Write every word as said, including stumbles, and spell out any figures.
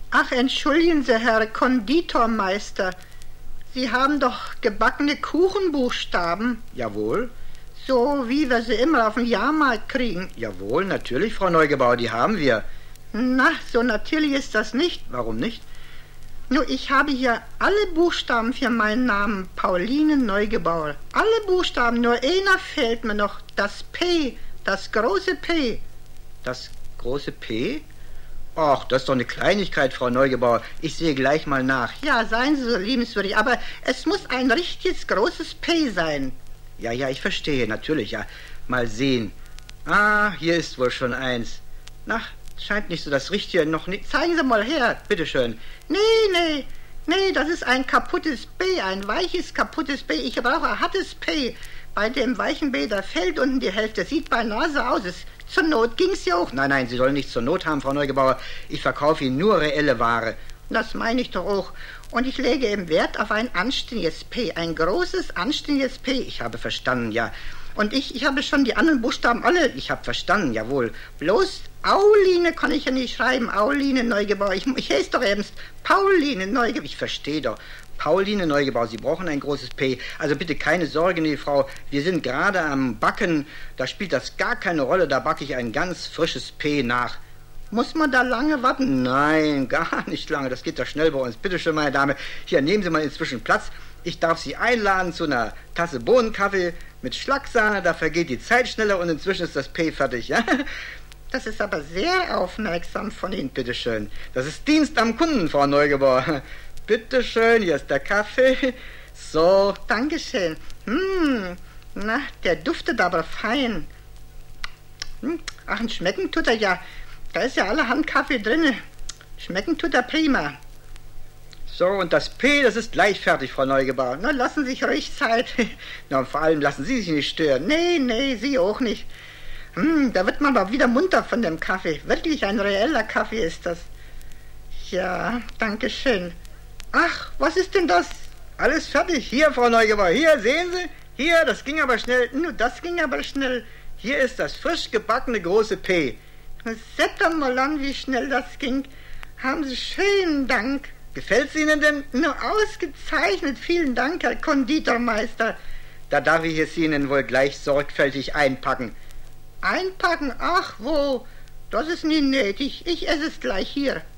Ach, entschuldigen Sie, Herr Konditormeister. Sie haben doch gebackene Kuchenbuchstaben. Jawohl. So wie wir sie immer auf dem Jahrmarkt kriegen. Jawohl, natürlich, Frau Neugebauer, die haben wir. Na, so natürlich ist das nicht. Warum nicht? Nur, ich habe hier alle Buchstaben für meinen Namen, Pauline Neugebauer. Alle Buchstaben, nur einer fehlt mir noch, das P, das große P. Das große P? Ach, das ist doch eine Kleinigkeit, Frau Neugebauer. Ich sehe gleich mal nach. Ja, seien Sie so liebenswürdig, aber es muss ein richtiges großes P sein. Ja, ja, ich verstehe, natürlich, ja. Mal sehen. Ah, hier ist wohl schon eins. Na, scheint nicht so das Richtige, noch nicht. Zeigen Sie mal her. Bitteschön. Nee, nee, nee, das ist ein kaputtes B, ein weiches, kaputtes B. Ich brauche ein hartes P. Bei dem weichen B, da fällt unten die Hälfte. Sieht beinahe so aus. Es, zur Not ging's ja auch. Nein, nein, Sie sollen nichts zur Not haben, Frau Neugebauer. Ich verkaufe Ihnen nur reelle Ware. Das meine ich doch auch. Und ich lege eben Wert auf ein anständiges P. Ein großes, anständiges P. Ich habe verstanden, ja. Und ich, ich habe schon die anderen Buchstaben alle. Ich habe verstanden, jawohl. Bloß Auline kann ich ja nicht schreiben. Auline Neugebauer. Ich, ich heiße doch eben Pauline Neugebauer. Ich verstehe doch. Pauline Neugebauer, Sie brauchen ein großes P. Also bitte keine Sorge, nee, Frau. Wir sind gerade am Backen. Da spielt das gar keine Rolle. Da backe ich ein ganz frisches P nach. Muss man da lange warten? Nein, gar nicht lange. Das geht doch schnell bei uns. Bitte schön, meine Dame. Hier, nehmen Sie mal inzwischen Platz. Ich darf Sie einladen zu einer Tasse Bohnenkaffee mit Schlagsahne. Da vergeht die Zeit schneller und inzwischen ist das P fertig, ja? Das ist aber sehr aufmerksam von Ihnen. Bitte schön. Das ist Dienst am Kunden, Frau Neugebauer. Bitte schön, hier ist der Kaffee. So. Dankeschön. Hm, na, der duftet aber fein. Hm, ach, und schmecken tut er ja. Da ist ja allerhand Kaffee drin. Schmecken tut er prima. So, und das P, das ist gleich fertig, Frau Neugebauer. Na, lassen Sie sich ruhig Zeit. Na, und vor allem lassen Sie sich nicht stören. Nee, nee, Sie auch nicht. Hm, da wird man aber wieder munter von dem Kaffee. Wirklich ein reeller Kaffee ist das. Ja, danke schön. Ach, was ist denn das? Alles fertig. Hier, Frau Neugebauer, hier, sehen Sie? Hier, das ging aber schnell. Nur das ging aber schnell. Hier ist das frisch gebackene große P. Seht doch mal an, wie schnell das ging. Haben Sie schönen Dank. Gefällt's Ihnen denn? Nur ausgezeichnet. Vielen Dank, Herr Konditormeister. Da darf ich es Ihnen wohl gleich sorgfältig einpacken. Einpacken? Ach, wo? Das ist nie nötig. Ich esse es gleich hier.